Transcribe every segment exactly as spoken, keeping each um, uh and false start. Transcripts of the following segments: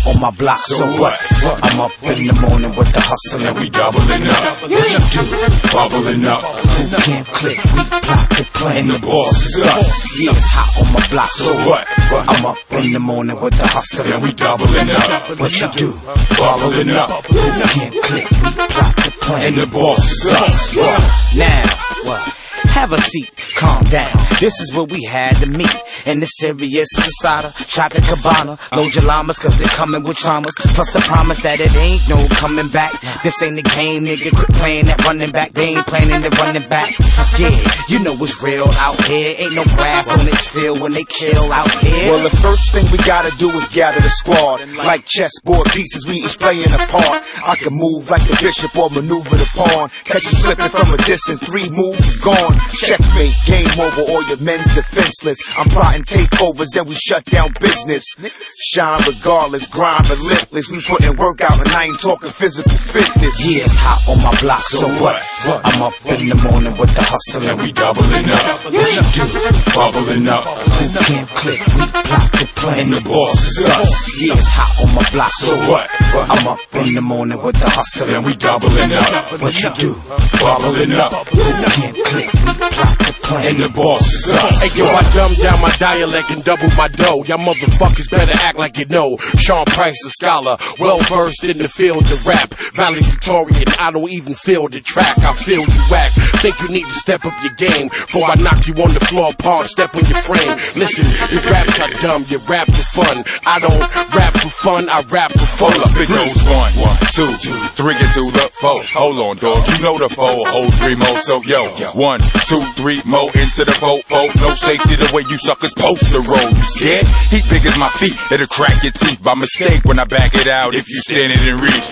on my block, so what? I'm up in the morning with the hustle and we doubling up. What you do? Bubbling up. Who can't click? We plot the plan. And the boss is us. Yeah, it's hot on my block, so what? I'm up in the morning with the hustle and we doubling up. What you do? Bubbling up. Who can't click? We plot the plan. And the boss is us. What? Now, what? Have a seat, calm down. This is where we had to meet. And the serious Asada, shot the cabana. Load your llamas, cause they coming with traumas. Plus a promise that it ain't no coming back. This ain't the game, nigga. Quit playing that running back. They ain't planning the running back. Yeah, you know it's real out here. Ain't no grass on this field when they kill out here. Well, the first thing we gotta do is gather the squad. Like chessboard pieces, we each playing a part. I can move like the bishop or maneuver the pawn. Catch you slipping from a distance, three moves, you gone. Checkmate, game over, all your men's defenseless. I'm plotting takeovers and we shut down business. Shine regardless, grind relentless. We putting work out and I ain't talking physical fitness. Yeah, it's hot on my block, so what? I'm up in the morning with the hustle and we doubling up. What you do? Bubbling up. Who can't click? We plot the plan. And the boss is us. Yeah, it's hot on my block, so what? I'm up in the morning with the hustle and we doubling up. What you do? Bubbling up. Who can't click? We plot the plan. And the boss is us. Hey yo, I dumb down my dialect and double my dough. Y'all motherfuckers better act like you know. Sean Price, a scholar, well versed in the field of rap. Valedictorian, I don't even feel the track. I feel you whack. Think you need to step up your game before I knock you on the floor, pawn, step on your frame. Listen, your raps are dumb, you rap for fun. I don't rap for fun, I rap for fun. Hold up, it goes one, one, two, two, three, get to the four. Hold on, dog, you know the four, hold three more. So yo, one, two, three more into the four, four. No safety the way you suckers post the road. You scared? He big as my feet, it'll crack your teeth by mistake when I back it out. If you stand it in reach.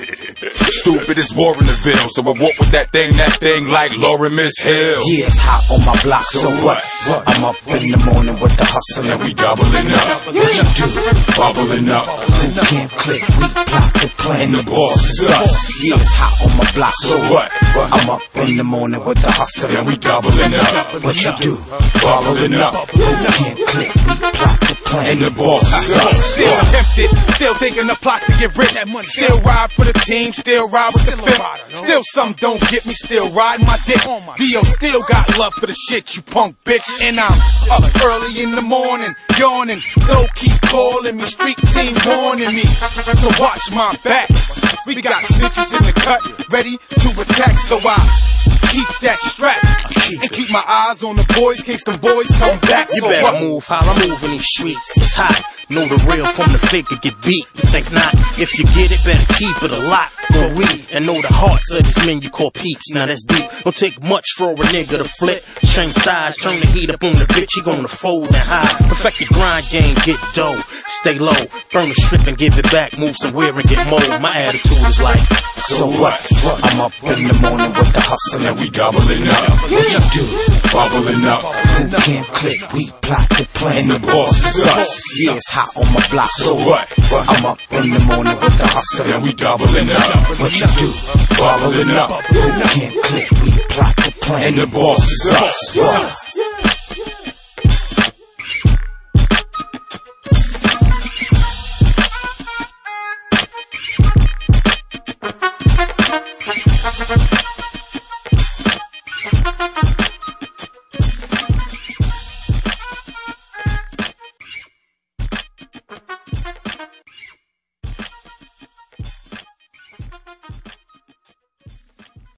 Stupid is war in the ville, so I walk with that thing, that thing like Lauryn Miss Hill. Yeah, it's hot on my block, so what? I'm up in the morning with the hustle and we doubling up. What you do? Bubbling up. Who can't click? We plot the plan. And the boss is us. Yeah, it's hot on my block, so what? I'm up in the morning with the hustle and we doubling up. What you do? Bubbling up. Who can't click? We plot the plan. And the boss is us. Still tempted, still thinking the plot to get rich. Still ride for the team, still ride with the fifth. Still some don't get me, still ride my dick. Dio still got love for the shit, you punk bitch. And I'm up early in the morning, yawning. Though keep calling me, street team warning me. So watch my back. We got snitches in the cut, ready to attack. So I keep that strap and keep my eyes on the boys, case them boys come back. You so better what? move how I move in these streets. It's hot. Know the real from the fake could get beat. You think not? If you get it, better keep it a lot. Go read and know the hearts of these men you call peeps. Now that's deep. Don't take much for a nigga to flip. Change size, turn the heat up on the bitch. He gonna fold and hide. Perfect the grind game, get dough. Stay low, burn the strip and give it back. Move somewhere and get more. My attitude is like, so what? I'm up in the morning with the hustle and we doubling up. What you do? Bubbling up. Who can't click? We plot the plan. And the boss is us. Yeah, it's hot on my block, so what? I'm up in the morning with the hustle and we doubling up. What you do? Bubbling up. Who can't click? We plot the plan. And the boss is us.